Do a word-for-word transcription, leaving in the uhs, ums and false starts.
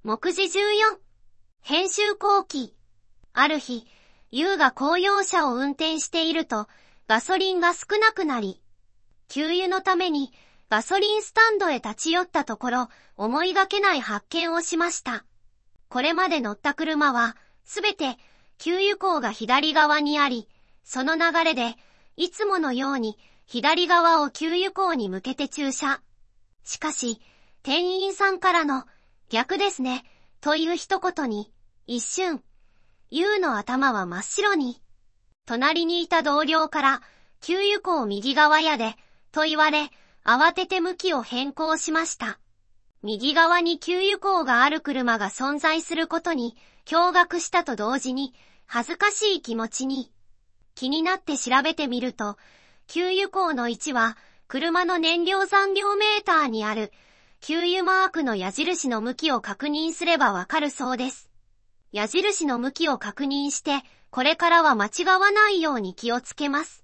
目次じゅうよん。編集後期。ある日、ユウが公用車を運転していると、ガソリンが少なくなり、給油のためにガソリンスタンドへ立ち寄ったところ、思いがけない発見をしました。これまで乗った車は、すべて給油口が左側にあり、その流れで、いつものように左側を給油口に向けて駐車。しかし、店員さんからの、逆ですね、という一言に、一瞬、ユウの頭は真っ白に。隣にいた同僚から、給油口右側やで、と言われ、慌てて向きを変更しました。右側に給油口がある車が存在することに、驚愕したと同時に、恥ずかしい気持ちに。気になって調べてみると、給油口の位置は、車の燃料残量メーターにある、給油マークの矢印の向きを確認すればわかるそうです。矢印の向きを確認して、これからは間違わないように気をつけます。